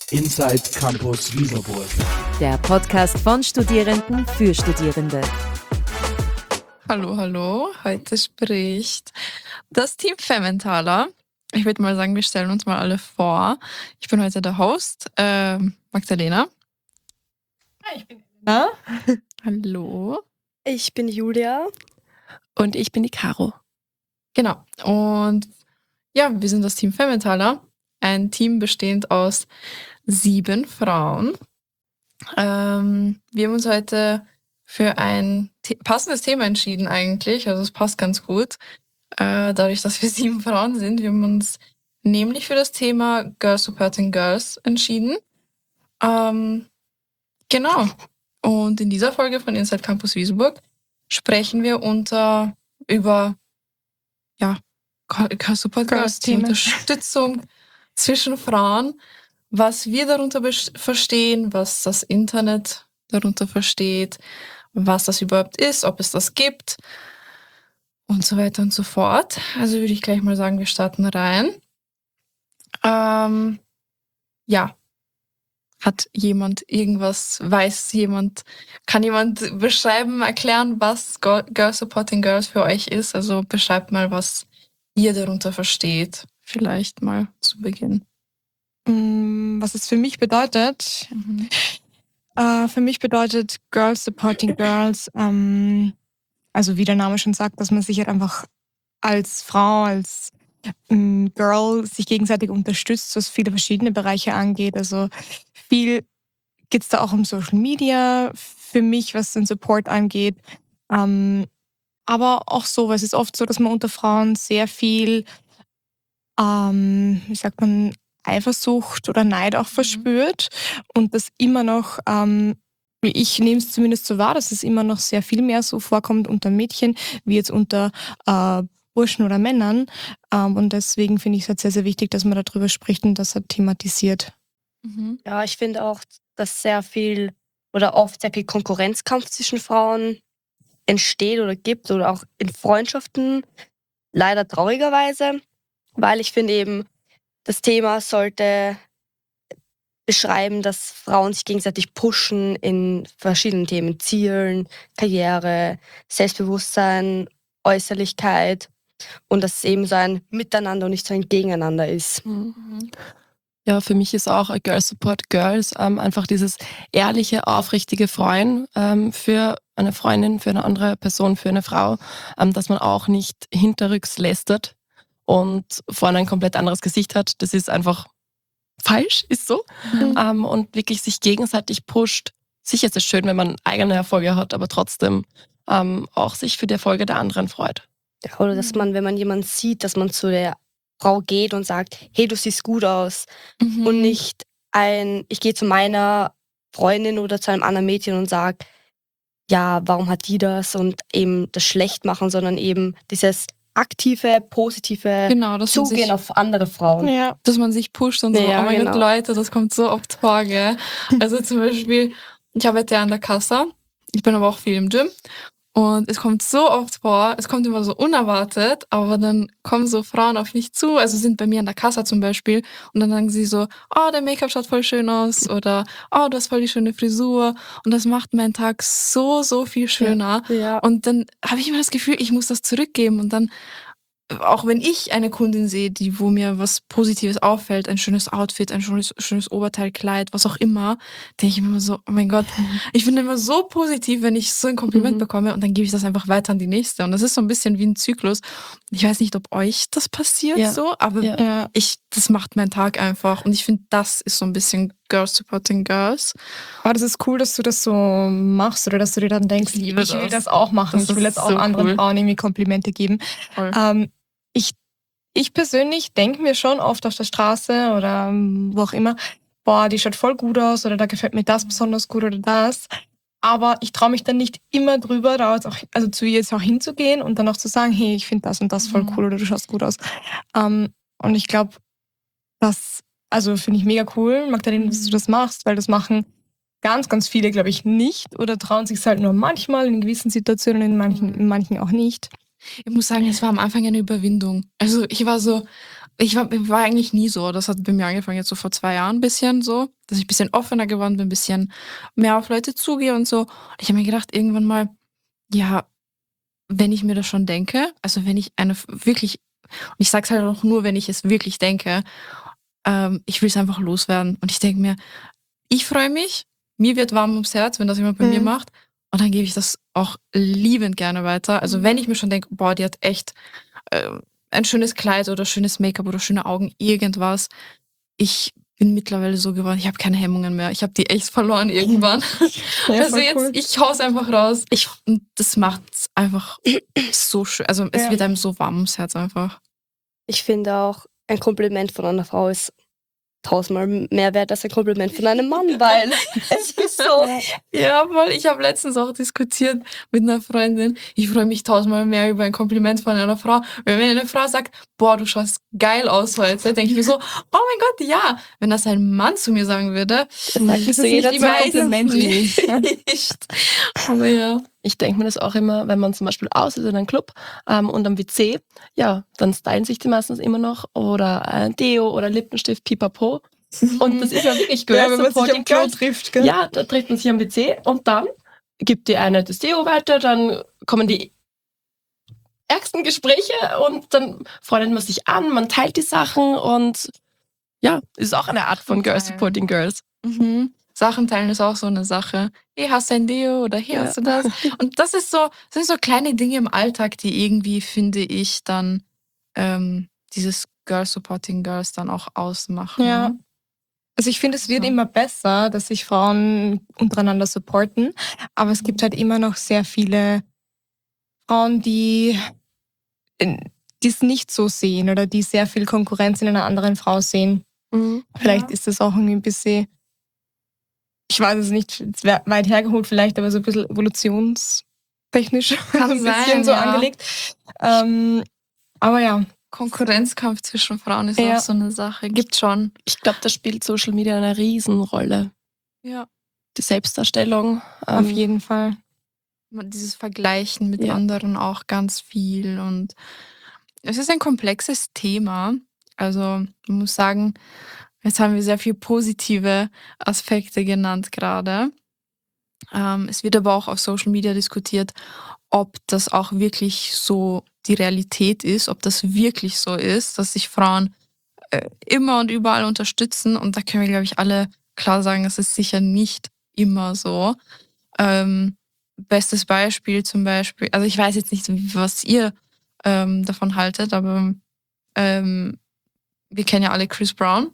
Inside Campus Wieserburg. Der Podcast von Studierenden für Studierende. Hallo, hallo. Heute spricht das Team Femmentaler. Ich würde mal sagen, wir stellen uns mal alle vor. Ich bin heute der Host, Magdalena. Hi, ich bin Elena. Hallo. Ich bin Julia. Und ich bin die Caro. Genau. Und ja, wir sind das Team Femmentaler. Ein Team bestehend aus 7 Frauen. Wir haben uns heute für ein passendes Thema entschieden eigentlich. Also es passt ganz gut. Dadurch, dass wir 7 Frauen sind. Wir haben uns nämlich für das Thema Girls Supporting Girls entschieden. Genau. Und in dieser Folge von Inside Campus Wieserburg sprechen wir über Girls Support Girls, die Unterstützung zwischen Frauen, was wir darunter verstehen, was das Internet darunter versteht, was das überhaupt ist, ob es das gibt und so weiter und so fort. Also würde ich gleich mal sagen, wir starten rein. Hat jemand irgendwas, kann jemand beschreiben, erklären, was Girls Supporting Girls für euch ist? Also beschreibt mal, was ihr darunter versteht. Vielleicht mal zu Beginn. Was es für mich bedeutet? Für mich bedeutet Girls Supporting Girls, also wie der Name schon sagt, dass man sich halt einfach als Frau, als Girl sich gegenseitig unterstützt, was viele verschiedene Bereiche angeht. Also viel geht es da auch um Social Media für mich, was den Support angeht. Aber auch so, weil es ist oft so, dass man unter Frauen sehr viel, Eifersucht oder Neid auch verspürt und das immer noch, ich nehme es zumindest so wahr, dass es immer noch sehr viel mehr so vorkommt unter Mädchen, wie jetzt unter Burschen oder Männern. Und deswegen finde ich es halt sehr, sehr wichtig, dass man darüber spricht und das halt thematisiert. Ja, ich finde auch, dass sehr viel oder oft sehr viel Konkurrenzkampf zwischen Frauen entsteht oder gibt oder auch in Freundschaften, leider traurigerweise, weil ich finde eben, das Thema sollte beschreiben, dass Frauen sich gegenseitig pushen in verschiedenen Themen, Zielen, Karriere, Selbstbewusstsein, Äußerlichkeit und dass es eben so ein Miteinander und nicht so ein Gegeneinander ist. Ja, für mich ist auch Girls Support Girls einfach dieses ehrliche, aufrichtige Freuen für eine Freundin, für eine andere Person, für eine Frau, dass man auch nicht hinterrücks lästert und vorne ein komplett anderes Gesicht hat. Das ist einfach falsch, ist so. Und wirklich sich gegenseitig pusht. Sicher ist es schön, wenn man eigene Erfolge hat, aber trotzdem auch sich für die Erfolge der anderen freut. Ja, oder dass man, wenn man jemanden sieht, dass man zu der Frau geht und sagt, hey, du siehst gut aus. Und nicht ich gehe zu meiner Freundin oder zu einem anderen Mädchen und sage, ja, warum hat die das? Und eben das schlecht machen, sondern eben dieses aktive, positive Zugehen auf andere Frauen. Ja, dass man sich pusht und so. Ja, oh mein genau. Gott, Leute, das kommt so oft vor, gell? Also zum Beispiel, ich arbeite ja an der Kasse, ich bin aber auch viel im Gym und es kommt so oft vor, es kommt immer so unerwartet, aber dann kommen so Frauen auf mich zu, also sind bei mir an der Kasse zum Beispiel und dann sagen sie so, oh, dein Make-up schaut voll schön aus oder oh, du hast voll die schöne Frisur und das macht meinen Tag so, so viel schöner. Ja. Und dann habe ich immer das Gefühl, ich muss das zurückgeben und dann auch wenn ich eine Kundin sehe, wo mir was Positives auffällt, ein schönes Outfit, ein schönes Oberteil, Kleid, was auch immer, denke ich mir immer so, oh mein Gott, ich bin immer so positiv, wenn ich so ein Kompliment bekomme und dann gebe ich das einfach weiter an die nächste. Und das ist so ein bisschen wie ein Zyklus. Ich weiß nicht, ob euch das passiert aber das macht meinen Tag einfach. Und ich finde, das ist so ein bisschen Girls Supporting Girls. Aber das ist cool, dass du das so machst oder dass du dir dann denkst, ich will das auch machen. Ich will jetzt auch anderen Frauen irgendwie Komplimente geben. Ich persönlich denke mir schon oft auf der Straße oder wo auch immer, boah, die schaut voll gut aus oder da gefällt mir das besonders gut oder das. Aber ich traue mich dann nicht immer drüber, zu ihr jetzt auch hinzugehen und dann auch zu sagen, hey, ich finde das und das voll cool oder du schaust gut aus. Und ich glaube, finde ich mega coul, Magdalena, dass du das machst, weil das machen ganz, ganz viele, glaube ich, nicht oder trauen sich es halt nur manchmal in gewissen Situationen, in manchen auch nicht. Ich muss sagen, es war am Anfang eine Überwindung. Also ich war so, ich war eigentlich nie so. Das hat bei mir angefangen jetzt so vor 2 Jahren ein bisschen so, dass ich ein bisschen offener geworden bin, ein bisschen mehr auf Leute zugehe und so. Und ich habe mir gedacht, irgendwann mal, ja, wenn ich mir das schon denke, also wenn ich wirklich, und ich sage es halt auch nur, wenn ich es wirklich denke, ich will es einfach loswerden. Und ich denke mir, ich freue mich, mir wird warm ums Herz, wenn das jemand bei mir macht. Und dann gebe ich das auch liebend gerne weiter. Also wenn ich mir schon denke, boah, die hat echt ein schönes Kleid oder schönes Make-up oder schöne Augen, irgendwas. Ich bin mittlerweile so geworden, ich habe keine Hemmungen mehr. Ich habe die echt verloren irgendwann. Ja, Also voll jetzt, cool. ich hau's einfach raus. Und das macht einfach so schön. Also es Ja. wird einem so warm ums Herz einfach. Ich finde auch, ein Kompliment von einer Frau ist 1000-mal mehr wert als ein Kompliment von einem Mann, weil es ist so. Ja, voll. Ich habe letztens auch diskutiert mit einer Freundin. Ich freue mich 1000-mal mehr über ein Kompliment von einer Frau. Wenn eine Frau sagt, boah, du schaust geil aus heute, denke ich mir so, oh mein Gott, ja. Wenn das ein Mann zu mir sagen würde, Das sagt Das zu ist jeder nicht immer Zeit. Kompliment. nicht. Aber ja. Ich denke mir das auch immer, wenn man zum Beispiel aus ist in einem Club und am WC, ja, dann stylen sich die meistens immer noch oder ein Deo oder Lippenstift, pipapo. Und das ist ja wirklich Ja, Girls wenn man sich Supporting am Klo Girls. trifft, gell? Ja, da trifft man sich am WC und dann gibt die eine das Deo weiter, dann kommen die ärgsten Gespräche und dann freundet man sich an, man teilt die Sachen und ja, ist auch eine Art von Girls Supporting Girls. Mhm. Sachen teilen ist auch so eine Sache. Hey, hast du ein Deo oder hier Ja. hast du das? Und das sind so kleine Dinge im Alltag, die irgendwie, finde ich, dann dieses Girls Supporting Girls dann auch ausmachen. Ja. Also ich finde, es wird So. immer besser, dass sich Frauen untereinander supporten, aber es gibt halt immer noch sehr viele Frauen, die es nicht so sehen oder die sehr viel Konkurrenz in einer anderen Frau sehen. Vielleicht ist das auch irgendwie ein bisschen, ich weiß es nicht, es wäre weit hergeholt vielleicht, aber so ein bisschen evolutionstechnisch Kann ein bisschen sein, so ja. angelegt. Aber ja, Konkurrenzkampf zwischen Frauen ist Ja. auch so eine Sache. Gibt schon. Ich glaube, da spielt Social Media eine Riesenrolle. Ja. Die Selbstdarstellung. auf jeden Fall. Dieses Vergleichen mit Ja. anderen auch ganz viel. Und es ist ein komplexes Thema. Also man muss sagen, jetzt haben wir sehr viele positive Aspekte genannt gerade. Es wird aber auch auf Social Media diskutiert, ob das auch wirklich so die Realität ist, ob das wirklich so ist, dass sich Frauen immer und überall unterstützen. Und da können wir, glaube ich, alle klar sagen, es ist sicher nicht immer so. Bestes Beispiel zum Beispiel, also ich weiß jetzt nicht, was ihr davon haltet, aber wir kennen ja alle Chris Brown.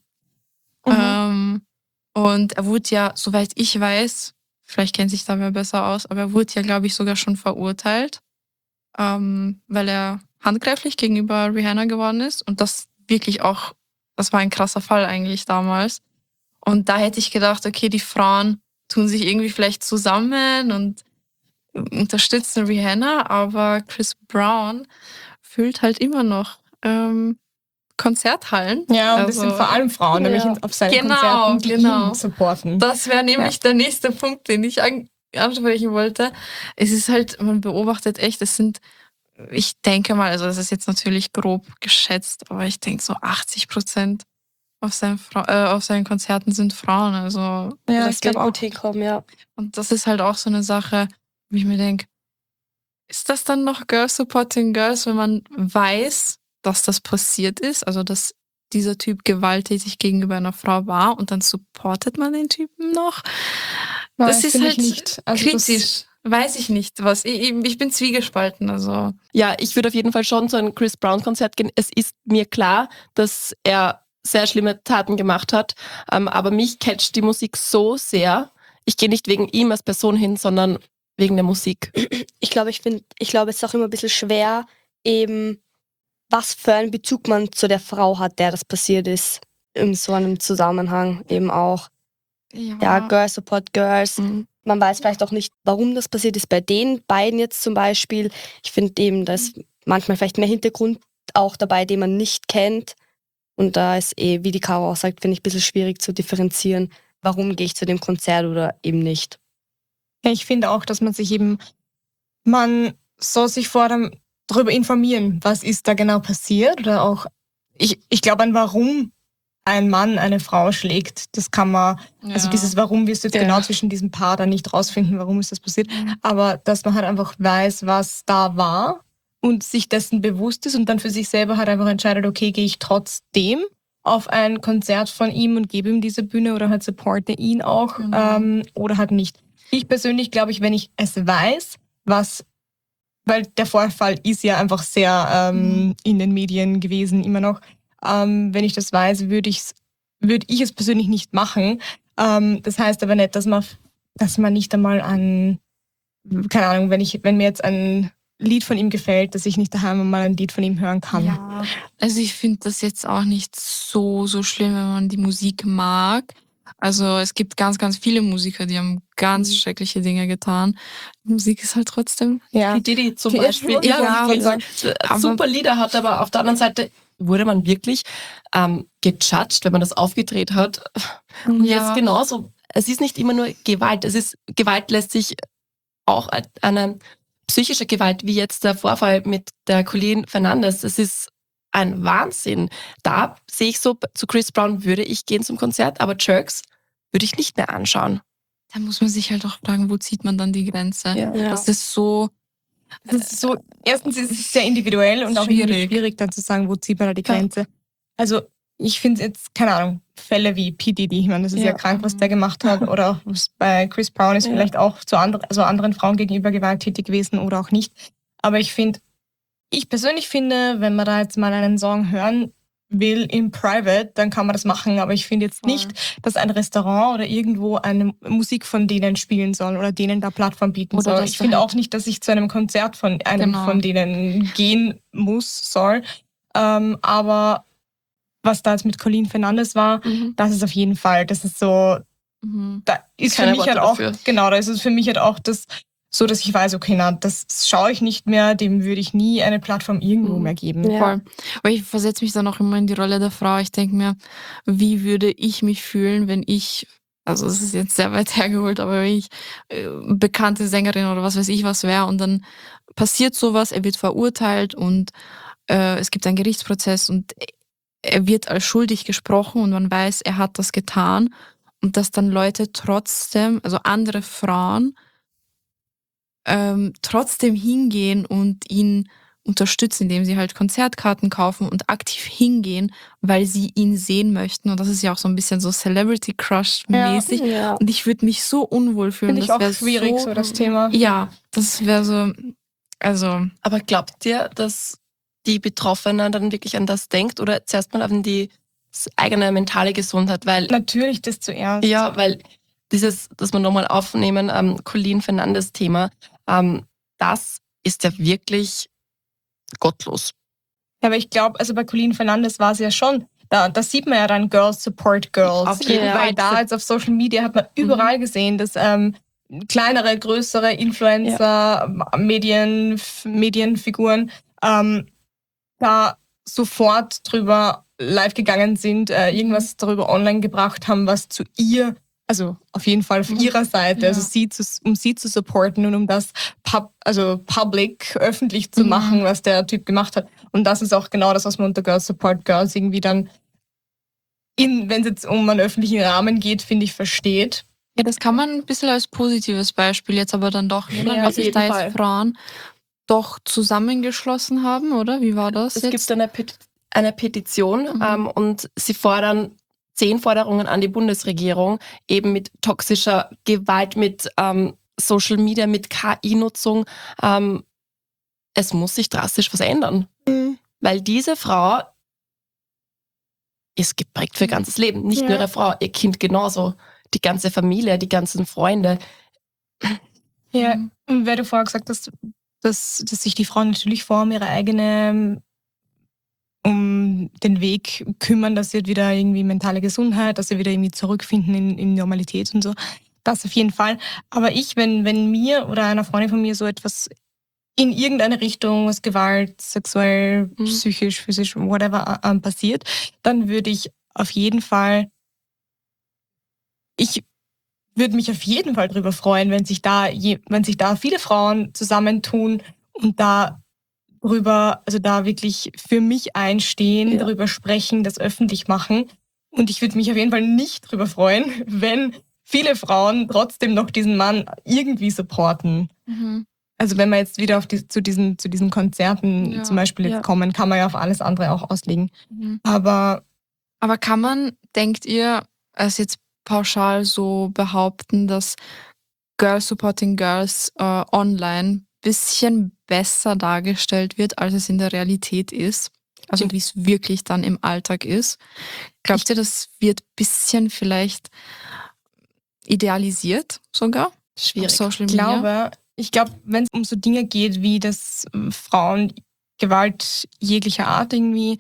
Und er wurde ja, soweit ich weiß, vielleicht kennt sich da wer besser aus, aber er wurde ja, glaube ich, sogar schon verurteilt, weil er handgreiflich gegenüber Rihanna geworden ist. Und das wirklich auch, das war ein krasser Fall eigentlich damals. Und da hätte ich gedacht, okay, die Frauen tun sich irgendwie vielleicht zusammen und unterstützen Rihanna, aber Chris Brown füllt halt immer noch Konzerthallen. Ja, und das Also, sind vor allem Frauen, nämlich ja. auf seinen Genau, Konzerten, die genau. ihn supporten. Das wäre nämlich der nächste Punkt, den ich ansprechen wollte. Es ist halt, man beobachtet echt, es sind, ich denke mal, also das ist jetzt natürlich grob geschätzt, aber ich denke so 80% auf seinen Konzerten sind Frauen. Also, Ja, Das ich glaube wird auch. gut hinkommen, ja. und das ist halt auch so eine Sache, wo ich mir denke, ist das dann noch Girls Supporting Girls, wenn man weiß, dass das passiert ist, also dass dieser Typ gewalttätig gegenüber einer Frau war und dann supportet man den Typen noch? Nein, Das ist finde ich halt nicht. Also das- kritisch. Weiß ich nicht. Ich bin zwiegespalten. Also. Ja, ich würde auf jeden Fall schon zu einem Chris Brown-Konzert gehen. Es ist mir klar, dass er sehr schlimme Taten gemacht hat, aber mich catcht die Musik so sehr. Ich gehe nicht wegen ihm als Person hin, sondern wegen der Musik. Ich glaube, es ist auch immer ein bisschen schwer, eben was für einen Bezug man zu der Frau hat, der das passiert ist. In so einem Zusammenhang eben auch. Ja, Girls Support Girls. Mhm. Man weiß vielleicht auch nicht, warum das passiert ist bei den beiden jetzt zum Beispiel. Ich finde eben, da ist manchmal vielleicht mehr Hintergrund auch dabei, den man nicht kennt. Und da ist wie die Caro auch sagt, finde ich ein bisschen schwierig zu differenzieren, warum gehe ich zu dem Konzert oder eben nicht. Ja, ich finde auch, dass man soll sich vor allem darüber informieren, was ist da genau passiert oder auch ich glaube, an warum ein Mann eine Frau schlägt, das kann man, also dieses Warum wirst du jetzt genau zwischen diesem Paar dann nicht rausfinden, warum ist das passiert, aber dass man halt einfach weiß, was da war und sich dessen bewusst ist und dann für sich selber halt einfach entscheidet, okay, gehe ich trotzdem auf ein Konzert von ihm und gebe ihm diese Bühne oder halt supporte ihn auch oder halt nicht. Ich persönlich glaube ich, wenn ich es weiß, weil der Vorfall ist ja einfach sehr in den Medien gewesen, immer noch. Wenn ich das weiß, würde ich es persönlich nicht machen. Das heißt aber nicht, dass man nicht einmal keine Ahnung, wenn mir jetzt ein Lied von ihm gefällt, dass ich nicht daheim mal ein Lied von ihm hören kann. Ja, also ich finde das jetzt auch nicht so schlimm, wenn man die Musik mag. Also es gibt ganz, ganz viele Musiker, die haben ganz schreckliche Dinge getan. Die Musik ist halt trotzdem. Ja. P. Diddy zum Beispiel. Ja, ich wollte sagen, super Lieder hat, aber auf der anderen Seite wurde man wirklich gejudged, wenn man das aufgedreht hat. Und jetzt genauso. Es ist nicht immer nur Gewalt. Gewalt lässt sich auch eine psychische Gewalt, wie jetzt der Vorfall mit der Colleen Fernandes. Es ist ein Wahnsinn. Da sehe ich so, zu Chris Brown würde ich gehen zum Konzert, aber Jerks würde ich nicht mehr anschauen. Da muss man sich halt auch fragen, wo zieht man dann die Grenze? Ja. Das ist so. Erstens ist es sehr individuell und auch Schwierig. schwierig dann zu sagen, wo zieht man da die Grenze. Also ich finde jetzt, keine Ahnung, Fälle wie P. Diddy, ich meine, das ist ja krank, was der gemacht hat, oder auch was bei Chris Brown ist vielleicht auch zu anderen Frauen gegenüber gewalttätig gewesen oder auch nicht. Aber ich persönlich finde, wenn man da jetzt mal einen Song hören will in Private, dann kann man das machen. Aber ich finde jetzt nicht, dass ein Restaurant oder irgendwo eine Musik von denen spielen soll oder denen da Plattform bieten Oder soll. dass Ich finde halt auch nicht, dass ich zu einem Konzert von einem von denen gehen soll. Aber was da jetzt mit Colleen Fernandes war, das ist auf jeden Fall, das ist so, da ist Keine für mich Worte halt auch, dafür. genau, da ist es für mich halt auch das, so dass ich weiß, okay, na, das schaue ich nicht mehr, dem würde ich nie eine Plattform irgendwo mehr geben. Ja. Voll. Aber ich versetze mich dann auch immer in die Rolle der Frau. Ich denke mir, wie würde ich mich fühlen, wenn ich, also es ist jetzt sehr weit hergeholt, aber wenn ich bekannte Sängerin oder was weiß ich was wäre und dann passiert sowas, er wird verurteilt und es gibt einen Gerichtsprozess und er wird als schuldig gesprochen und man weiß, er hat das getan und dass dann Leute trotzdem, also andere Frauen, trotzdem hingehen und ihn unterstützen, indem sie halt Konzertkarten kaufen und aktiv hingehen, weil sie ihn sehen möchten. Und das ist ja auch so ein bisschen so Celebrity Crush mäßig. Ja. Und ich würde mich so unwohl fühlen. Finde ich auch wär schwierig, so das Thema. Ja, das wäre so, also Aber glaubt ihr, dass die Betroffene dann wirklich an das denkt oder zuerst mal an die eigene mentale Gesundheit? Weil Natürlich das zuerst. ja, weil dass wir nochmal aufnehmen, Colleen Fernandes Thema, das ist ja wirklich gottlos. Ja, aber ich glaube, also bei Colleen Fernandes war es ja schon, da sieht man ja dann Girls Support Girls. Auf jeden Fall. Weil da jetzt auf Social Media hat man überall gesehen, dass kleinere, größere Influencer, Medienfiguren da sofort drüber live gegangen sind, irgendwas darüber online gebracht haben, was zu ihr, also auf jeden Fall auf ihrer Seite, also um sie zu supporten und um das public, öffentlich zu machen, was der Typ gemacht hat. Und das ist auch genau das, was man unter Girls Support Girls irgendwie dann, wenn es jetzt um einen öffentlichen Rahmen geht, finde ich, versteht. ja, das kann man ein bisschen als positives Beispiel jetzt aber dann doch nehmen, Ja, weil auf sich jeden da Fall. jetzt Frauen doch zusammengeschlossen haben, oder? Wie war das Es jetzt? gibt eine Petition und sie fordern 10 Forderungen an die Bundesregierung, eben mit toxischer Gewalt, mit Social Media, mit KI-Nutzung. Es muss sich drastisch was ändern. Weil diese Frau ist geprägt für ihr ganzes Leben. Nicht nur ihre Frau, ihr Kind genauso. Die ganze Familie, die ganzen Freunde. Ja, und weil du vorher gesagt hast, dass sich die Frauen natürlich vor ihre eigene um den Weg kümmern, dass sie halt wieder irgendwie mentale Gesundheit, dass sie wieder irgendwie zurückfinden in Normalität und so. Das auf jeden Fall. Aber wenn mir oder einer Freundin von mir so etwas in irgendeine Richtung, was Gewalt, sexuell, psychisch, physisch, whatever passiert, dann würde ich auf jeden Fall, ich würde mich auf jeden Fall drüber freuen, wenn sich da viele Frauen zusammentun und da drüber, also da wirklich für mich einstehen, Ja. darüber sprechen, das öffentlich machen. Und ich würde mich auf jeden Fall nicht drüber freuen, wenn viele Frauen trotzdem noch diesen Mann irgendwie supporten. Mhm. Also wenn wir jetzt wieder zu diesen Konzerten Ja, zum Beispiel jetzt ja. kommen, kann man ja auf alles andere auch auslegen. Mhm. Aber Aber kann man, denkt ihr, als jetzt pauschal so behaupten, dass Girls Supporting Girls online bisschen besser dargestellt wird, als es in der Realität ist? Also wie es wirklich dann im Alltag ist. Glaubt ihr, das wird bisschen vielleicht idealisiert sogar auf Schwierig. Social Media? ich glaube, wenn es um so Dinge geht, wie dass Frauen Gewalt jeglicher Art irgendwie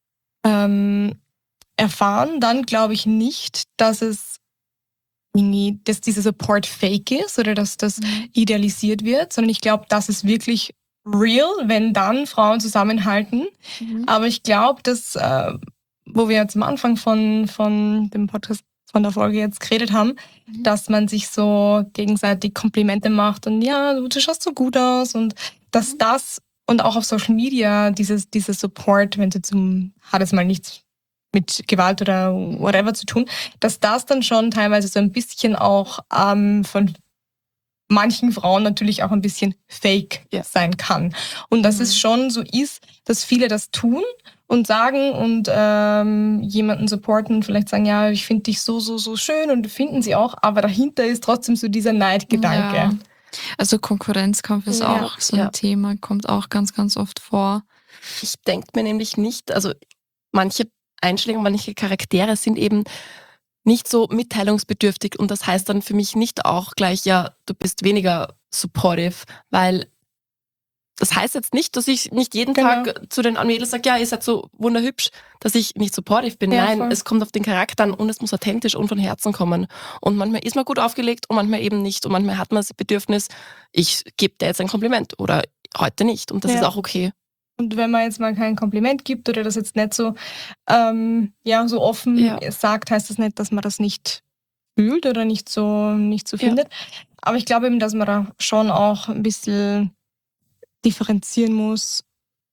erfahren, dann glaube ich nicht, dass dieser Support fake ist oder dass das idealisiert wird, sondern ich glaube, das ist wirklich real, wenn dann Frauen zusammenhalten. Mhm. Aber ich glaube, dass, wo wir jetzt am Anfang von dem Podcast, von der Folge jetzt geredet haben, dass man sich so gegenseitig Komplimente macht und ja, du schaust so gut aus und dass das und auch auf Social Media dieser Support, wenn du hat es mal nichts mit Gewalt oder whatever zu tun, dass das dann schon teilweise so ein bisschen auch von manchen Frauen natürlich auch ein bisschen fake sein kann. Und dass es schon so ist, dass viele das tun und sagen und jemanden supporten, vielleicht sagen, ja, ich finde dich so schön und finden sie auch, aber dahinter ist trotzdem so dieser Neidgedanke. Ja. Also Konkurrenzkampf ist auch so ein Thema, kommt auch ganz, ganz oft vor. Ich denke mir nämlich nicht, also manche Einstellungen, manche Charaktere sind eben nicht so mitteilungsbedürftig und das heißt dann für mich nicht auch gleich, ja, du bist weniger supportive, weil das heißt jetzt nicht, dass ich nicht jeden Tag zu den Mädels sage, ja, ihr seid so wunderhübsch, dass ich nicht supportive bin. Ja, Nein, voll. es kommt auf den Charakter an und es muss authentisch und von Herzen kommen. Und manchmal ist man gut aufgelegt und manchmal eben nicht und manchmal hat man das Bedürfnis, ich gebe dir jetzt ein Kompliment oder heute nicht und das ist auch okay. Und wenn man jetzt mal kein Kompliment gibt oder das jetzt nicht so, so offen sagt, heißt das nicht, dass man das nicht fühlt oder nicht so findet. Aber ich glaube eben, dass man da schon auch ein bisschen differenzieren muss,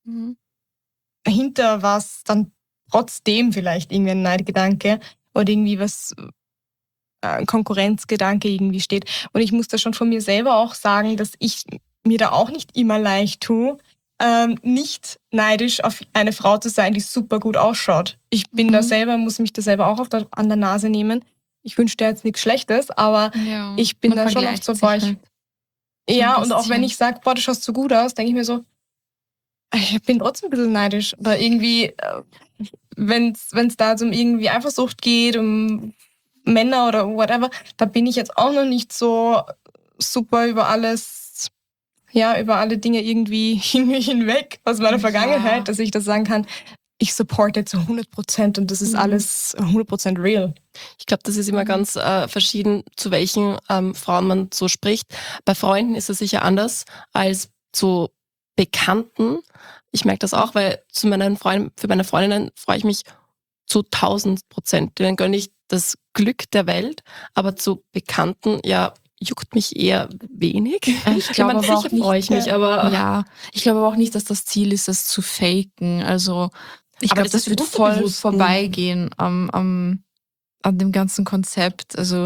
hinter was dann trotzdem vielleicht irgendwie ein Neidgedanke oder irgendwie was ein Konkurrenzgedanke irgendwie steht. Und ich muss da schon von mir selber auch sagen, dass ich mir da auch nicht immer leicht tue, nicht neidisch auf eine Frau zu sein, die super gut ausschaut. Ich bin da selber, muss mich da selber auch an der Nase nehmen. Ich wünsche dir jetzt nichts Schlechtes, aber ich bin da schon oft so bei euch. Ja, und auch wenn ich sage, boah, du schaust so gut aus, denke ich mir so, ich bin trotzdem ein bisschen neidisch. Oder irgendwie, wenn es da um irgendwie Eifersucht geht, um Männer oder whatever, da bin ich jetzt auch noch nicht so super über über alle Dinge irgendwie hinweg aus meiner Vergangenheit, dass ich das sagen kann, ich supporte zu 100% und das ist alles 100% real. Ich glaube, das ist immer ganz verschieden, zu welchen Frauen man so spricht. Bei Freunden ist es sicher anders als zu Bekannten. Ich merke das auch, weil für meine Freundinnen freue ich mich zu 1000%. Denen gönne ich das Glück der Welt, aber zu Bekannten, juckt mich eher wenig. Ich glaube aber auch nicht, freue ich mich, aber ja, ich glaube aber auch nicht, dass das Ziel ist, das zu faken. Also ich Aber glaube, das wird voll unterbewusst. vorbeigehen an dem ganzen Konzept. Also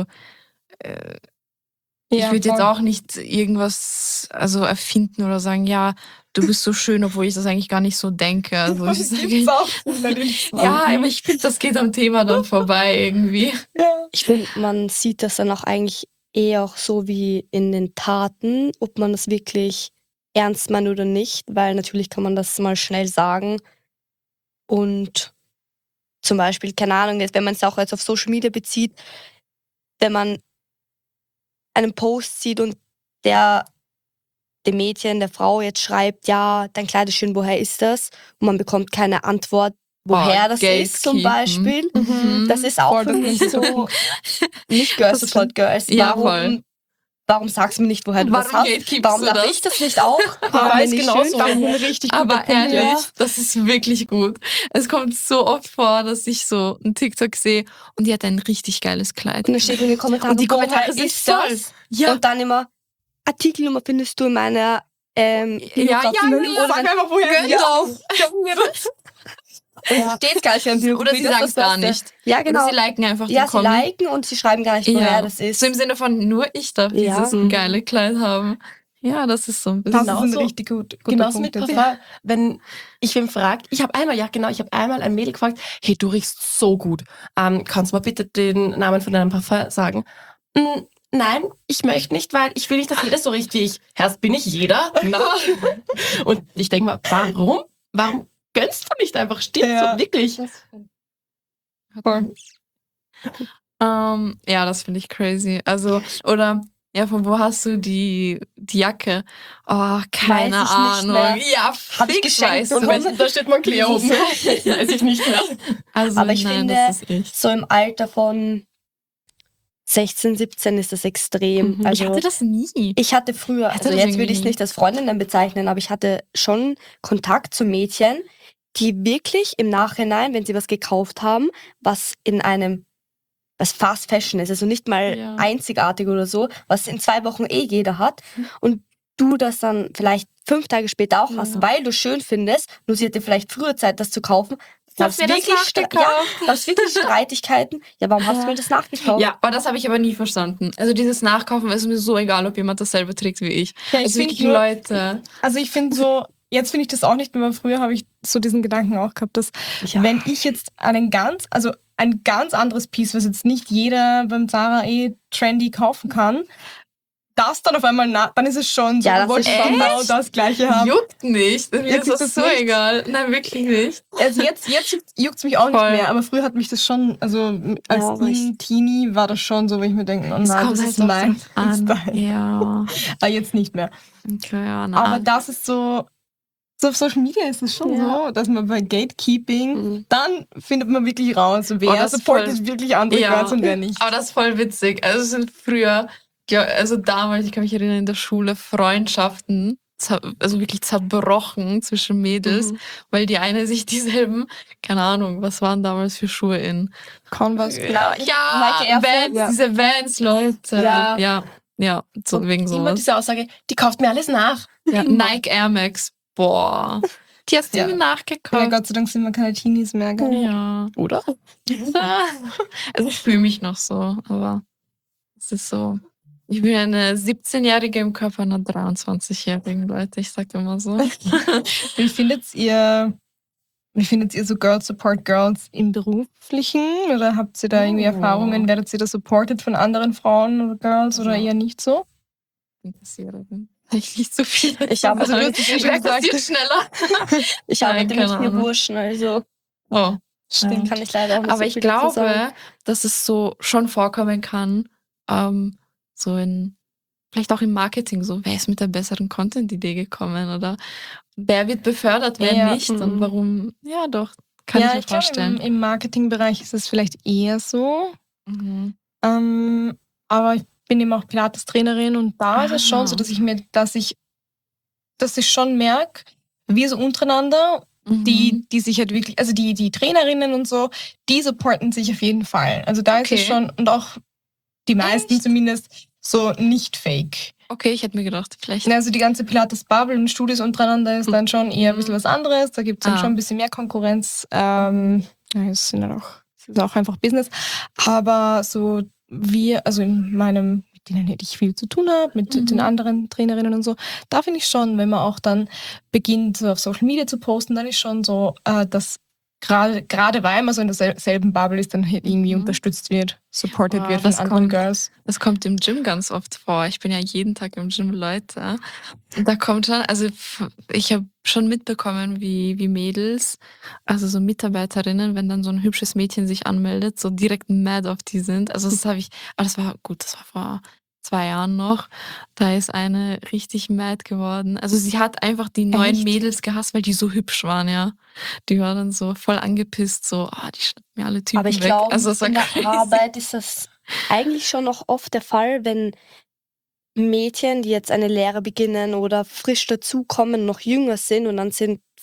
ich würde jetzt auch nicht irgendwas erfinden oder sagen, ja, du bist so schön, obwohl ich das eigentlich gar nicht so denke. Also ich sage, aber ich finde, das geht am Thema dann vorbei irgendwie. Ja. Ich finde, man sieht das dann auch eigentlich eher auch so wie in den Taten, ob man das wirklich ernst meint oder nicht, weil natürlich kann man das mal schnell sagen und zum Beispiel, keine Ahnung, jetzt, wenn man es auch jetzt auf Social Media bezieht, wenn man einen Post sieht und dem Mädchen, der Frau jetzt schreibt, ja, dein Kleid ist schön, woher ist das? Und man bekommt keine Antwort, woher das ist zum Beispiel. Das ist auch für mich so nicht Girls Support Girls. Ja, voll. Warum sagst du mir nicht, woher du das Warum hast? gatekeepst Warum du darf das? ich das nicht auch? Ich weiß genau so. Das ist ein richtig guter Aber Punkt, ehrlich, das ist wirklich gut. Es kommt so oft vor, dass ich so einen TikTok sehe und die hat ein richtig geiles Kleid. Und dann steht in den Kommentaren, Und die Kommentare woher sind ist voll. das? Ja. Und dann immer, Artikelnummer findest du in meiner Ja, Sag mir einfach, woher Gönnt ja. auf. Steht gar nicht an Biografie. Oder sie sagen es gar nicht. Ja, genau. Oder sie liken einfach Ja, den sie Kommi. liken und sie schreiben gar nicht, woher das ist. So im Sinne von, nur ich darf Ja. dieses geile Kleid haben. Ja, das ist so ein bisschen. Das ist ein Genauso- richtig guter Genauso Punkt. mit Parfum, wenn ich wen fragt, ich habe einmal ein Mädel gefragt, hey, du riechst so gut. Kannst du mal bitte den Namen von deinem Parfum sagen? Nein, ich möchte nicht, weil ich will nicht, dass jeder so riecht wie ich. Herrst, bin ich jeder? Nein. Und ich denke mal, warum? Warum gönnst du nicht einfach? Stimmt Ja. so, wirklich. Voll. Ja, das finde ich crazy. Also, oder, ja, von wo hast du die Jacke? Oh, keine Weiß ich nicht Ahnung. mehr. Ja, Hab ich fix geschenkt weißt und du. wenn- Da steht Moncler oben. Weiß ich nicht mehr. Also, Aber ich nein, finde, das ist ich. so im Alter von 16, 17 ist das extrem. Mhm. Ich Also hatte das nie. ich hatte früher, Hatte also das jetzt irgendwie würde ich es nie. nicht als Freundinnen bezeichnen, aber ich hatte schon Kontakt zu Mädchen, die wirklich im Nachhinein, wenn sie was gekauft haben, was Fast Fashion ist, also nicht mal Ja. einzigartig oder so, was in 2 Wochen jeder hat und du das dann vielleicht 5 Tage später auch hast, weil du schön findest, nur sie hatte vielleicht früher Zeit, das zu kaufen. Hast du mir das nachgekauft? Ja, gab's wirklich Streitigkeiten. Ja, warum hast du mir das nachgekauft? Ja, aber das habe ich aber nie verstanden. Also dieses Nachkaufen ist mir so egal, ob jemand dasselbe trägt wie ich. Ja, ich Also finde wirklich Leute. Also ich finde so, jetzt finde ich das auch nicht mehr, aber früher habe ich so diesen Gedanken auch gehabt, dass Ja. wenn ich jetzt ein ganz anderes Piece, was jetzt nicht jeder beim Zara trendy kaufen kann, das dann auf einmal, dann ist es schon so, Ja, du das wolltest ist genau das Gleiche haben. Juckt nicht. Mir Jetzt ist ist das es so nicht. egal. Nein, wirklich nicht. Also jetzt juckt es mich auch Voll. nicht mehr, aber früher hat mich das schon, also als Ja, aber Teenie war das schon so, wo ich mir denke, oh Es nein, kommt das halt ist auch mein drauf an. Style. Ja. Aber jetzt nicht mehr. Okay, ja, Aber nein. das ist so auf Social Media ist es schon Ja. so, dass man bei Gatekeeping, Mhm. dann findet man wirklich raus, wer das ist supportet voll- wirklich andere Ja. Girls und wer nicht. Aber das ist voll witzig. Also es sind früher, ja, also damals, ich kann mich erinnern, in der Schule Freundschaften, also wirklich zerbrochen zwischen Mädels, weil die eine sich dieselben, keine Ahnung, was waren damals für Schuhe in? Converse. Ja, Nike Air Force, Vans, ja. diese Vans-Leute. Ja. Ja, so Und wegen immer sowas. diese Aussage, die kauft mir alles nach. Ja, Nike Air Max, boah. Die hast du Ja. mir Ja, nachgekauft. Gott sei Dank sind wir keine Teenies mehr. Gell? Ja. Oder? Also ich fühle mich noch so, aber es ist so. Ich bin eine 17-Jährige im Körper einer 23-Jährigen, Leute. Ich sag immer so. Wie findet ihr so Girls Support Girls im Beruflichen? Oder habt ihr da irgendwie Erfahrungen? Werdet ihr da supported von anderen Frauen oder Girls oder eher nicht so? Interessiererin. Ich nicht so viel. Ich habe- Also du hast es ja schon Wer gesagt. kassiert schneller? Ich Nein, arbeite keine mit vier Ahnung. Burschen, also Oh. Stimmt. kann ich leider auch nicht Aber so ich viel dazu sagen. glaube, dass es so schon vorkommen kann, so in, vielleicht auch im Marketing, so, wer ist mit der besseren Content-Idee gekommen oder wer wird befördert, wer Ja, nicht und warum, ja doch, kann ich mir glaube, vorstellen. im Marketingbereich ist es vielleicht eher so. Mhm. Aber ich bin eben auch Pilates-Trainerin und da ist es schon Ah. so, dass ich schon merke, wir so untereinander, die sich halt wirklich, also die Trainerinnen und so, die supporten sich auf jeden Fall. Also da ist es Okay. schon, und auch die meisten Echt? zumindest, so nicht fake. Okay, ich hätte mir gedacht, vielleicht. Also die ganze Pilates-Bubble und Studios untereinander ist dann schon eher ein bisschen was anderes. Da gibt es dann Ah. schon ein bisschen mehr Konkurrenz. Es ist auch einfach Business. Aber so also mit denen ich viel zu tun habe, mit den anderen Trainerinnen und so, da finde ich schon, wenn man auch dann beginnt, so auf Social Media zu posten, dann ist schon so, dass gerade weil man so in derselben Bubble ist, dann halt irgendwie unterstützt wird, supported Wow, wird von das anderen kommt- Girls. Das kommt im Gym ganz oft vor. Ich bin ja jeden Tag im Gym, Leute. Und da kommt schon, also ich habe schon mitbekommen, wie Mädels, also so Mitarbeiterinnen, wenn dann so ein hübsches Mädchen sich anmeldet, so direkt mad auf die sind. Also das habe ich, aber das war vor 2 Jahren noch. Da ist eine richtig mad geworden. Also sie hat einfach die neuen Echt? Mädels gehasst, weil die so hübsch waren, ja. Die war dann so voll angepisst, so, die schnappen mir alle Typen Aber ich weg. glaube, Also das war in der crazy. Arbeit ist das eigentlich schon noch oft der Fall, wenn Mädchen, die jetzt eine Lehre beginnen oder frisch dazukommen, noch jünger sind und dann sind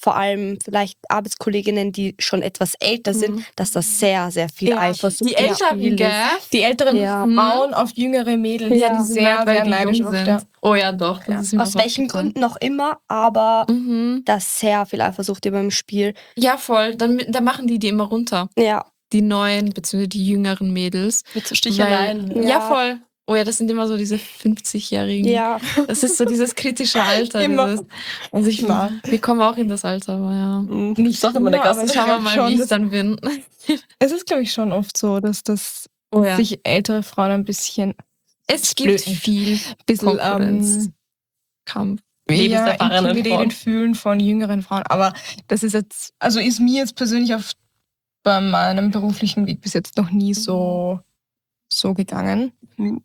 vor allem vielleicht Arbeitskolleginnen, die schon etwas älter sind, dass das sehr, sehr viel Eifersucht Die Älteren, ist. gell? Die älteren Ja. Frauen auf jüngere Mädels Ja. sind sehr, sehr neidisch jung oft. sind. Ja. Oh ja, doch. Das ist mir Aus auch welchen aufgefallen. Gründen auch immer, aber Mhm. da ist sehr viel Eifersucht über im Spiel. Ja, voll. Dann machen die immer runter. Ja, Die neuen, beziehungsweise die jüngeren Mädels. Mit so Sticheleien. Ja, Ja. voll. Oh ja, das sind immer so diese 50-Jährigen. ja. Das ist so dieses kritische Alter. Immer. Dieses, also wir kommen auch in das Alter, aber ja. Nicht so, man Ja, Gast. aber Schauen wir mal, schon, wie ich das- dann bin. Es ist, glaube ich, schon oft so, dass das Oh ja. sich ältere Frauen ein bisschen, Es blöd. gibt viel bisschen Konkurrenzkampf. Lebenserfahrene intimidated fühlen von jüngeren Frauen. Aber das ist jetzt, also ist mir jetzt persönlich bei meinem beruflichen Weg bis jetzt noch nie so gegangen.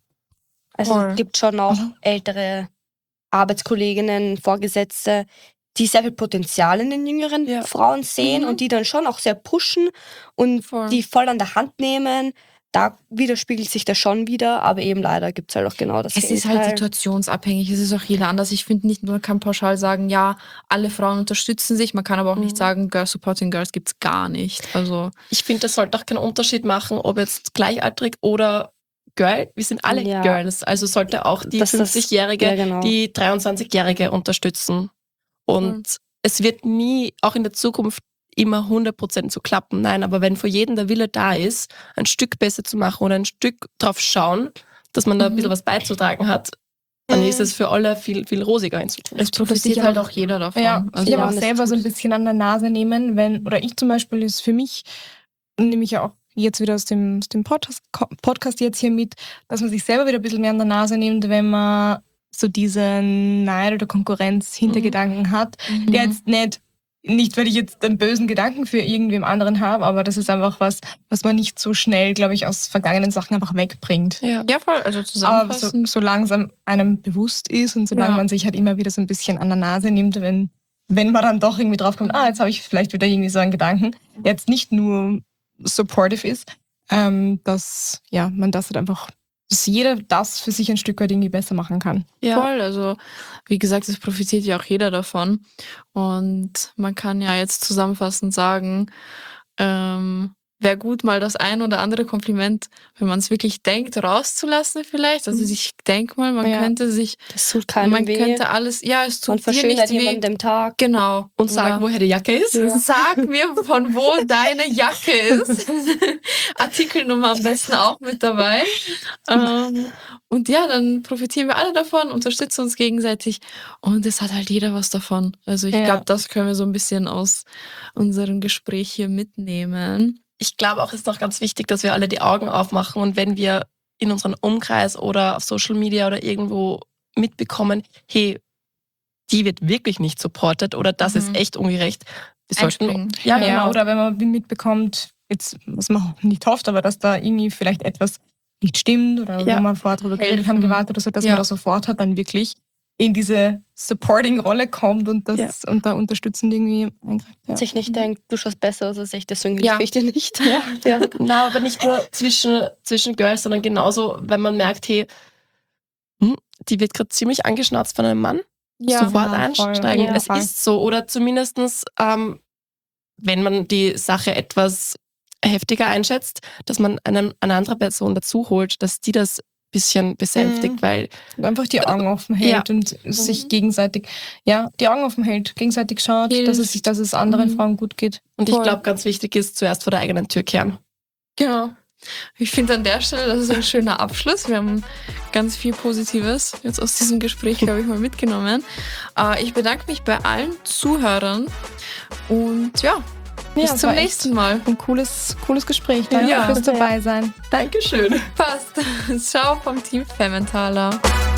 Also Voll. es gibt schon auch ältere Arbeitskolleginnen, Vorgesetzte, die sehr viel Potenzial in den jüngeren Ja. Frauen sehen und die dann schon auch sehr pushen und Voll. die voll an der Hand nehmen. Da widerspiegelt sich das schon wieder, aber eben leider gibt es halt auch genau das Es ist halt Gegenteil. situationsabhängig, es ist auch jeder anders. Ich finde nicht, man kann pauschal sagen, ja, alle Frauen unterstützen sich. Man kann aber auch nicht sagen, Girls Supporting Girls gibt es gar nicht. Also Ich finde, das sollte auch keinen Unterschied machen, ob jetzt gleichaltrig oder Girl. Wir sind alle Ja. Girls. Also sollte auch die Das ist- 50-Jährige ja, genau. die 23-Jährige unterstützen. Und es wird nie, auch in der Zukunft, immer 100% so klappen. Nein, aber wenn vor jedem der Wille da ist, ein Stück besser zu machen oder ein Stück drauf schauen, dass man da ein bisschen was beizutragen hat, dann ist es für alle viel, viel rosiger in Zukunft. es profitiert halt auch jeder davon. Ja, Also, ich aber auch das selber so ein tut's. bisschen an der Nase nehmen, oder ich zum Beispiel ist für mich, nehme ich ja auch jetzt wieder aus dem Podcast jetzt hier mit, dass man sich selber wieder ein bisschen mehr an der Nase nimmt, wenn man so diesen Neid oder Konkurrenz-Hintergedanken hat, der jetzt nicht, weil ich jetzt einen bösen Gedanken für irgendwem anderen habe, aber das ist einfach was man nicht so schnell, glaube ich, aus vergangenen Sachen einfach wegbringt. Ja. ja, voll. Also Aber zusammenfassen. so langsam einem bewusst ist und solange Ja. man sich halt immer wieder so ein bisschen an der Nase nimmt, wenn man dann doch irgendwie draufkommt, jetzt habe ich vielleicht wieder irgendwie so einen Gedanken, der jetzt nicht nur supportive ist, dass man das halt einfach, dass jeder das für sich ein Stück weit irgendwie besser machen kann. Voll, also wie gesagt, es profitiert ja auch jeder davon. Und man kann ja jetzt zusammenfassend sagen, wäre gut, mal das ein oder andere Kompliment, wenn man es wirklich denkt, rauszulassen vielleicht. Also ich denke mal, man Ja. könnte sich, Das tut keinem man weh. könnte alles, ja, es Man tut dir verschönert nicht weh. jemanden den Tag. Genau. Und sagen, woher die Jacke ist. Sag mir, von wo deine Jacke ist. Artikelnummer am besten auch mit dabei. Und ja, dann profitieren wir alle davon, unterstützen uns gegenseitig und es hat halt jeder was davon. Also ich Ja. glaube, das können wir so ein bisschen aus unserem Gespräch hier mitnehmen. Ich glaube auch, es ist noch ganz wichtig, dass wir alle die Augen aufmachen und wenn wir in unserem Umkreis oder auf Social Media oder irgendwo mitbekommen, hey, die wird wirklich nicht supported oder das ist echt ungerecht. Wir Einspringen. sollten, ja, genau. Oder wenn man mitbekommt, jetzt, was man auch nicht hofft, aber dass da irgendwie vielleicht etwas nicht stimmt oder Ja. wo man vorher drüber geredet haben, Helfen. gewartet oder so, dass Ja. man da sofort halt dann wirklich in diese Supporting-Rolle kommt und das Ja. und da unterstützend irgendwie eingreift. Ja. Sich nicht denkt, du schaust besser aus als ich, deswegen Ja. liebe ich dir nicht. Ja. Na, aber nicht nur zwischen Girls, sondern genauso, wenn man merkt, hey, die wird gerade ziemlich angeschnauzt von einem Mann, sofort voll. einsteigen. Ja, Es voll. ist so. Oder zumindestens, wenn man die Sache etwas heftiger einschätzt, dass man eine andere Person dazu holt, dass die das bisschen besänftigt, weil Einfach die Augen offen hält Ja. und sich gegenseitig, die Augen offen hält, gegenseitig schaut, Hilft. dass es anderen Frauen gut geht. und ich Voll. glaube, ganz wichtig ist, zuerst vor der eigenen Tür kehren. Genau. Ich finde an der Stelle, das ist ein schöner Abschluss. Wir haben ganz viel Positives jetzt aus diesem Gespräch, glaube ich, mal mitgenommen. Ich bedanke mich bei allen Zuhörern und ja, bis es zum war nächsten Mal. Ein cooles Gespräch. Danke Ja. fürs dabei sein. Dankeschön. Passt. Ciao vom Team Femmentaler.